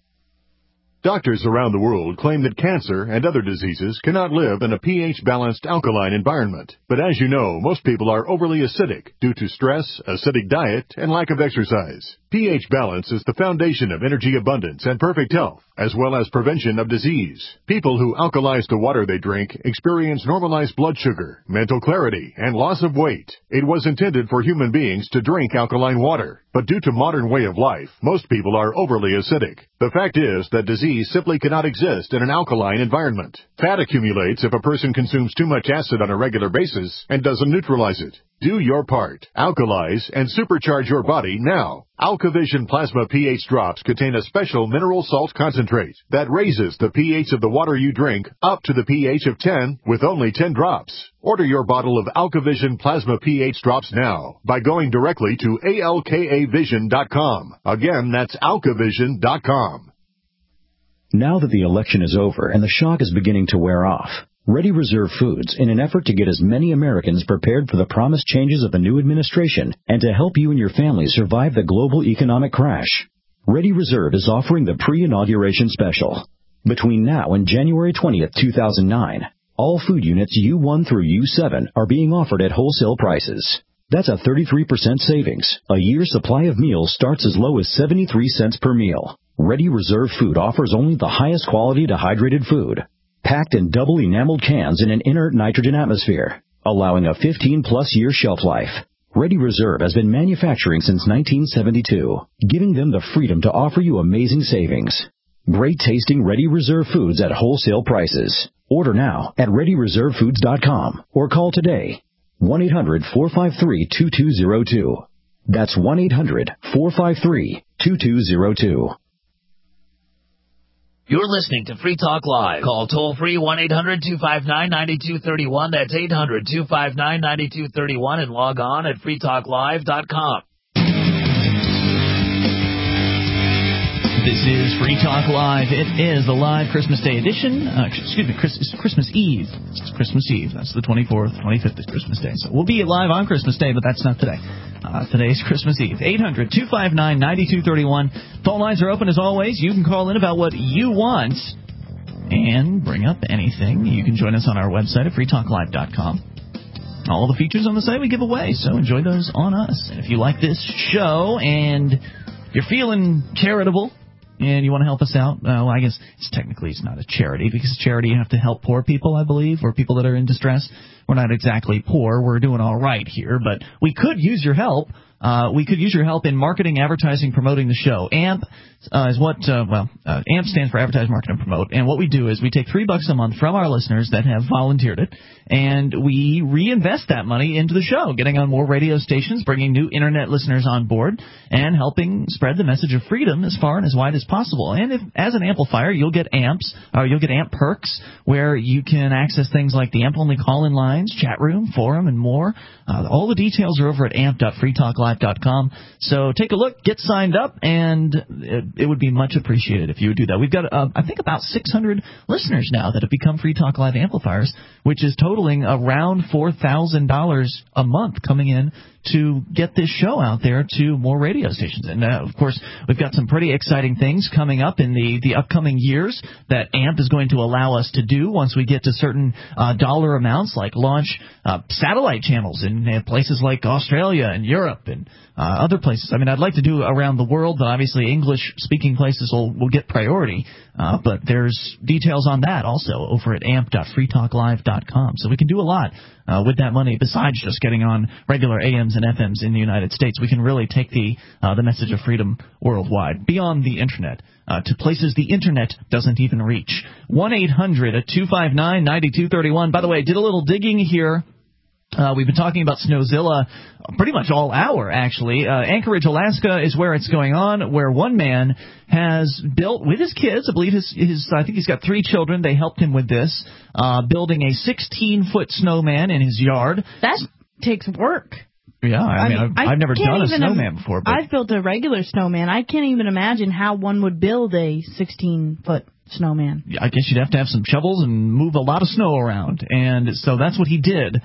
Doctors around the world claim that cancer and other diseases cannot live in a pH-balanced alkaline environment. But as you know, most people are overly acidic due to stress, acidic diet, and lack of exercise. pH balance is the foundation of energy abundance and perfect health, as well as prevention of disease. People who alkalize the water they drink experience normalized blood sugar, mental clarity, and loss of weight. It was intended for human beings to drink alkaline water, but due to modern way of life, most people are overly acidic. The fact is that disease T simply cannot exist in an alkaline environment. Fat accumulates if a person consumes too much acid on a regular basis and doesn't neutralize it. Do your part. Alkalize and supercharge your body now. AlkaVision Plasma pH drops contain a special mineral salt concentrate that raises the pH of the water you drink up to the pH of ten with only ten drops. Order your bottle of AlkaVision Plasma pH drops now by going directly to A L K A vision dot com. Again, that's alka vision dot com. Now that the election is over and the shock is beginning to wear off, Ready Reserve Foods, in an effort to get as many Americans prepared for the promised changes of the new administration and to help you and your family survive the global economic crash, Ready Reserve is offering the pre-inauguration special. Between now and January twentieth, two thousand nine, all food units U one through U seven are being offered at wholesale prices. That's a thirty-three percent savings. A year's supply of meals starts as low as seventy-three cents per meal. Ready Reserve Food offers only the highest quality dehydrated food, packed in double enameled cans in an inert nitrogen atmosphere, allowing a fifteen-plus year shelf life. Ready Reserve has been manufacturing since nineteen seventy-two, giving them the freedom to offer you amazing savings. Great-tasting Ready Reserve Foods at wholesale prices. Order now at ready reserve foods dot com or call today. one eight hundred, four five three, two two zero two. That's one eight hundred, four five three, two two zero two. You're listening to Free Talk Live. Call toll-free one eight hundred, two five nine, nine two three one. That's eight hundred, two five nine, nine two three one and log on at free talk live dot com. This is Free Talk Live. It is the live Christmas Day edition. Uh, excuse me, Chris, it's Christmas Eve. It's Christmas Eve. That's the twenty-fourth, twenty-fifth is Christmas Day. So we'll be live on Christmas Day, but that's not today. Uh, today's Christmas Eve. eight hundred, two five nine, nine two three one. Phone lines are open as always. You can call in about what you want and bring up anything. You can join us on our website at free talk live dot com. All the features on the site we give away, so enjoy those on us. And if you like this show and you're feeling charitable, and you want to help us out, uh, well, I guess it's technically it's not a charity, because charity you have to help poor people, I believe, or people that are in distress. We're not exactly poor. We're doing all right here, but we could use your help. Uh, we could use your help in marketing, advertising, promoting the show. A M P uh, is what, uh, well, uh, A M P stands for Advertise, Market, and Promote. And what we do is we take three bucks a month from our listeners that have volunteered it, and we reinvest that money into the show, getting on more radio stations, bringing new Internet listeners on board, and helping spread the message of freedom as far and as wide as possible. And if, as an amplifier, you'll get A M Ps, or you'll get A M P perks, where you can access things like the A M P-only call-in lines, chat room, forum, and more. Uh, all the details are over at amp dot free talk live dot com. So take a look, get signed up, and it, it would be much appreciated if you would do that. We've got, uh, I think, about six hundred listeners now that have become Free Talk Live amplifiers, which is totaling around four thousand dollars a month coming in to get this show out there to more radio stations. And, uh, of course, we've got some pretty exciting things coming up in the, the upcoming years that A M P is going to allow us to do once we get to certain uh, dollar amounts, like launch uh, satellite channels in uh, places like Australia and Europe and uh, other places. I mean, I'd like to do around the world, but obviously English-speaking places will, will get priority. Uh, but there's details on that also over at amp dot free talk live dot com. So we can do a lot uh, with that money besides just getting on regular A Ms and F Ms in the United States. We can really take the uh, the message of freedom worldwide, beyond the Internet, uh, to places the Internet doesn't even reach. one eight hundred, two five nine, nine two three one. By the way, did a little digging here. Uh, we've been talking about Snowzilla pretty much all hour, actually. Uh, Anchorage, Alaska is where it's going on, where one man has built, with his kids, I believe his, his I think he's got three children, they helped him with this, uh, building a sixteen-foot snowman in his yard. That takes work. Yeah, I, I mean, mean, I've, I I've never done a snowman Im- before. But I've built a regular snowman. I can't even imagine how one would build a sixteen-foot snowman. I guess you'd have to have some shovels and move a lot of snow around, and so that's what he did.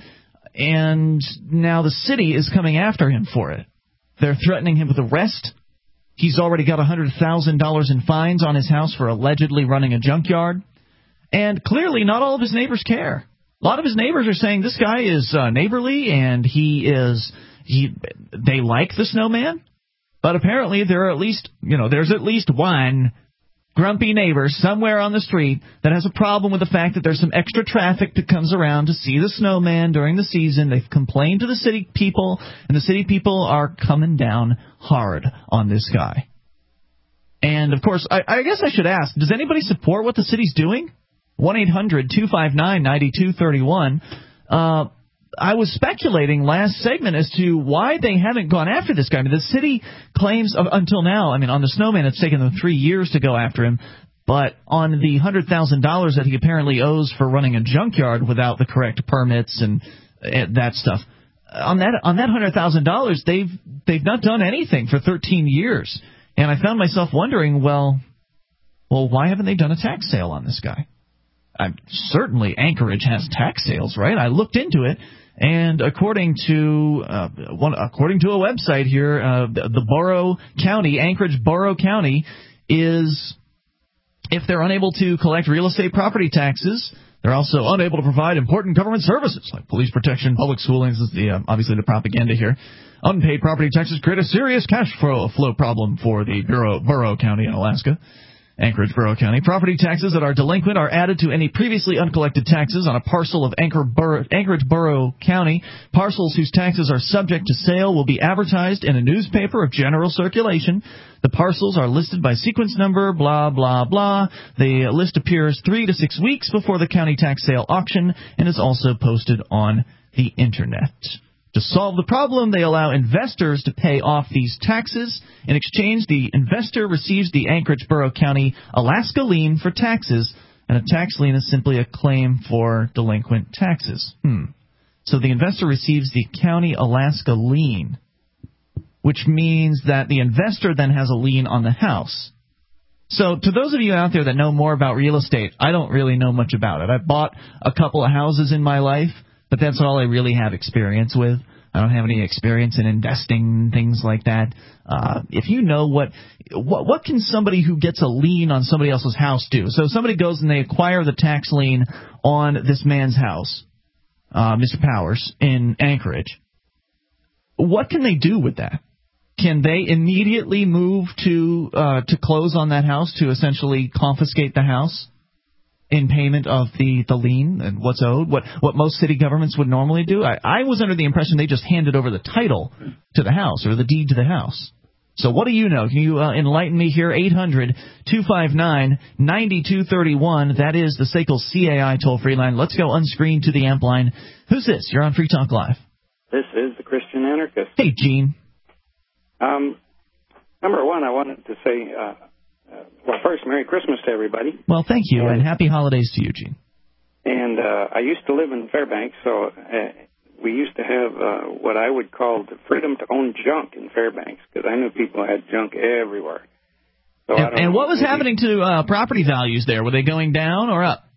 And now the city is coming after him for it. They're threatening him with arrest. He's already got one hundred thousand dollars in fines on his house for allegedly running a junkyard. And clearly not all of his neighbors care. A lot of his neighbors are saying this guy is uh, neighborly and he is he. They like the snowman. But apparently there are at least, you know, there's at least one grumpy neighbor somewhere on the street that has a problem with the fact that there's some extra traffic that comes around to see the snowman during the season. They've complained to the city people, and the city people are coming down hard on this guy. And, of course, I, I guess I should ask, does anybody support what the city's doing? one eight hundred two five nine nine two three one. Uh, I was speculating last segment as to why they haven't gone after this guy. I mean, the city claims uh, until now, I mean, on the Snowman, it's taken them three years to go after him. But on the one hundred thousand dollars that he apparently owes for running a junkyard without the correct permits and, and that stuff, on that on that one hundred thousand dollars, they've they've not done anything for thirteen years. And I found myself wondering, well, well, why haven't they done a tax sale on this guy? I'm, certainly Anchorage has tax sales, right? I looked into it, and according to uh, one, according to a website here, uh, the, the Borough County, Anchorage Borough County, is, if they're unable to collect real estate property taxes, they're also unable to provide important government services like police protection, public schooling. This is the, uh, obviously the propaganda here. Unpaid property taxes create a serious cash flow, flow problem for the Borough, Borough County in Alaska. Anchorage Borough County. Property taxes that are delinquent are added to any previously uncollected taxes on a parcel of Anchor Borough, Anchorage Borough County. Parcels whose taxes are subject to sale will be advertised in a newspaper of general circulation. The parcels are listed by sequence number, blah, blah, blah. The list appears three to six weeks before the county tax sale auction and is also posted on the Internet. To solve the problem, they allow investors to pay off these taxes. In exchange, the investor receives the Anchorage Borough County Alaska lien for taxes, and a tax lien is simply a claim for delinquent taxes. Hmm. So the investor receives the county Alaska lien, which means that the investor then has a lien on the house. So to those of you out there that know more about real estate, I don't really know much about it. I've bought a couple of houses in my life, but that's all I really have experience with. I don't have any experience in investing, things like that. Uh, if you know what, what, what can somebody who gets a lien on somebody else's house do? So somebody goes and they acquire the tax lien on this man's house, uh, Mister Powers, in Anchorage. What can they do with that? Can they immediately move to uh, to close on that house, to essentially confiscate the house in payment of the, the lien and what's owed, what what most city governments would normally do? I, I was under the impression they just handed over the title to the house or the deed to the house. So what do you know? Can you uh, enlighten me here? eight hundred two five nine nine two three one. That is the S A C L C A I toll-free line. Let's go unscreened to the amp line. Who's this? You're on Free Talk Live. This is the Christian Anarchist. Hey, Gene. Um, number one, I wanted to say... Uh, Uh, well, first, Merry Christmas to everybody. Well, thank you, and, and happy holidays to you, Gene. And uh, I used to live in Fairbanks, so uh, we used to have uh, what I would call the freedom to own junk in Fairbanks, because I knew people had junk everywhere. So and I don't and know, what was maybe, happening to uh, property values there? Were they going down or up?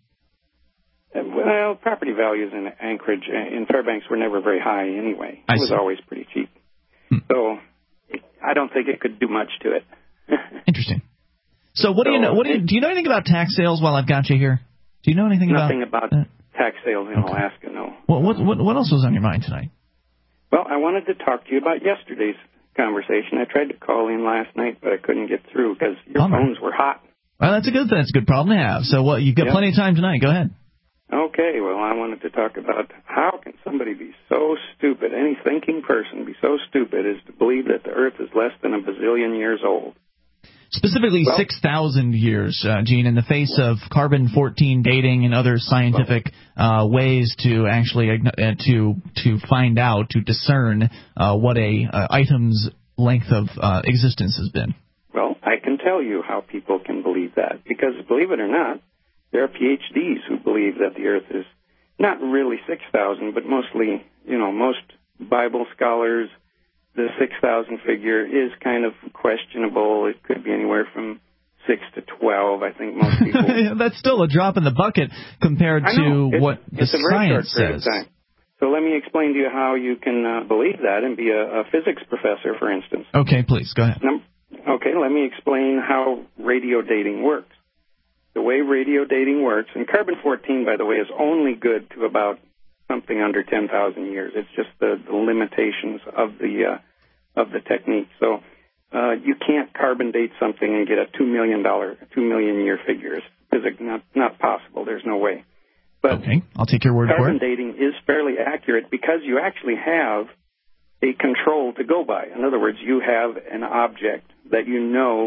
Uh, well, property values in Anchorage, uh, in Fairbanks, were never very high anyway. It I was see. always pretty cheap. Hmm. So it, I don't think it could do much to it. Interesting. So what do you know? What do you do? You know anything about tax sales? While I've got you here, do you know anything Nothing about about tax sales in okay. Alaska? No. Well, what what what else was on your mind tonight? Well, I wanted to talk to you about yesterday's conversation. I tried to call in last night, but I couldn't get through because your Bummer. phones were hot. Well, that's a good that's a good problem to have. So what? You've got yep. plenty of time tonight. Go ahead. Okay. Well, I wanted to talk about how can somebody be so stupid? Any thinking person be so stupid as to believe that the Earth is less than a bazillion years old? Specifically well, six thousand years, uh, Gene, in the face of carbon fourteen dating and other scientific uh, ways to actually uh, to to find out, to discern uh, what a uh, item's length of uh, existence has been. Well, I can tell you how people can believe that, because believe it or not, there are P H Ds who believe that the Earth is not really six thousand, but mostly, you know, most Bible scholars, the six thousand figure is kind of questionable. It could be anywhere from six to twelve. I think most people... That's still a drop in the bucket compared to it's, what it's the a very science short period says. Of time. So let me explain to you how you can uh, believe that and be a, a physics professor, for instance. Okay, please, go ahead. Num- okay, let me explain how radio dating works. The way radio dating works, and carbon fourteen, by the way, is only good to about something under ten thousand years. It's just the, the limitations of the... Uh, of the technique. So uh, you can't carbon date something and get a two million dollars, two million year figure. It's not, not possible. There's no way. But okay, I'll take your word for it. Carbon dating is fairly accurate because you actually have a control to go by. In other words, you have an object that you know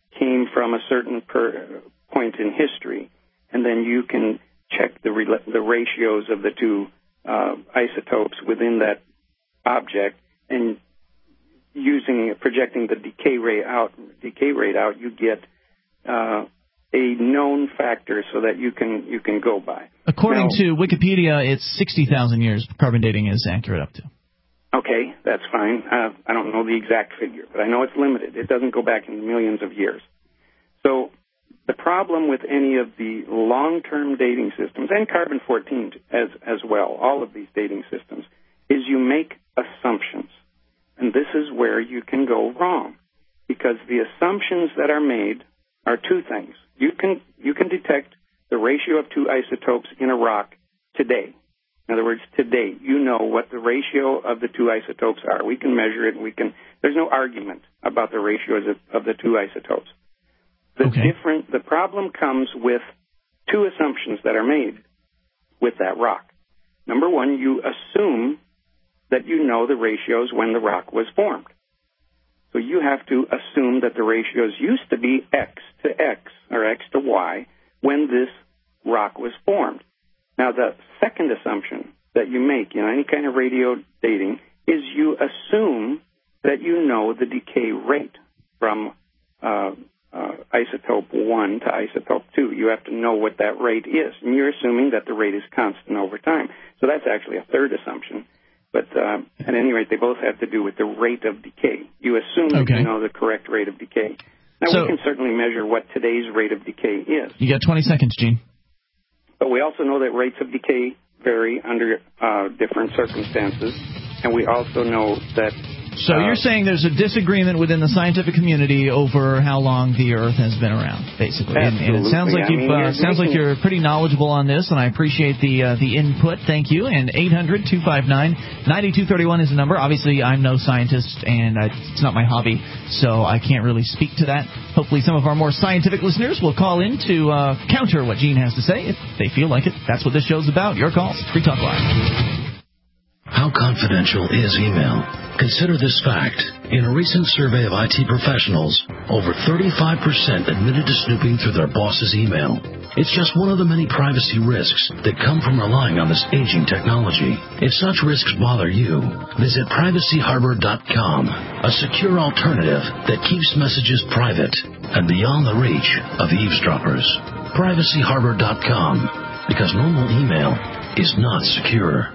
came from a certain per point in history, and then you can check the re- the ratios of the two uh, isotopes within that object, and using projecting the decay rate out, decay rate out, you get uh, a known factor so that you can you can go by. According now, to Wikipedia, it's sixty thousand years carbon dating is accurate up to. Okay, that's fine. Uh, I don't know the exact figure, but I know it's limited. It doesn't go back in millions of years. So the problem with any of the long-term dating systems, and carbon fourteen as, as well, all of these dating systems, is you make assumptions. And this is where you can go wrong, because the assumptions that are made are two things. You can you can detect the ratio of two isotopes in a rock today. In other words, today you know what the ratio of the two isotopes are. We can measure it, and we can. There's no argument about the ratios of, of the two isotopes. The okay. different the problem comes with two assumptions that are made with that rock. Number one, you assume that you know the ratios when the rock was formed. So you have to assume that the ratios used to be X to X or X to Y when this rock was formed. Now, the second assumption that you make in any kind of radio dating is you assume that you know the decay rate from uh, uh, isotope one to isotope two. You have to know what that rate is, and you're assuming that the rate is constant over time. So that's actually a third assumption. But uh, at any rate, they both have to do with the rate of decay. You assume that okay. you know the correct rate of decay. Now, so, we can certainly measure what today's rate of decay is. You got twenty seconds, Gene. But we also know that rates of decay vary under uh, different circumstances, and we also know that... So uh, you're saying there's a disagreement within the scientific community over how long the Earth has been around, basically. And, and it sounds like I you've mean, uh, sounds like you're pretty knowledgeable on this, and I appreciate the uh, the input. Thank you. And eight hundred two five nine nine two three one is the number. Obviously, I'm no scientist, and I, it's not my hobby, so I can't really speak to that. Hopefully, some of our more scientific listeners will call in to uh, counter what Gene has to say if they feel like it. That's what this show's about. Your calls, Free Talk Live. How confidential is email? Consider this fact. In a recent survey of I T professionals, over thirty-five percent admitted to snooping through their boss's email. It's just one of the many privacy risks that come from relying on this aging technology. If such risks bother you, visit privacy harbor dot com, a secure alternative that keeps messages private and beyond the reach of eavesdroppers. privacy harbor dot com, because normal email is not secure.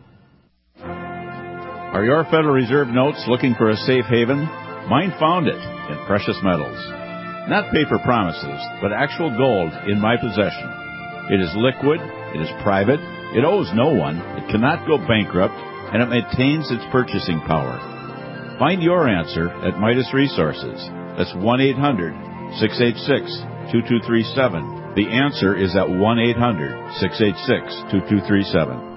Are your Federal Reserve notes looking for a safe haven? Mine found it in precious metals. Not paper promises, but actual gold in my possession. It is liquid, it is private, it owes no one, it cannot go bankrupt, and it maintains its purchasing power. Find your answer at Midas Resources. That's one eight hundred six eight six two two three seven. The answer is at one eight hundred six eight six two two three seven.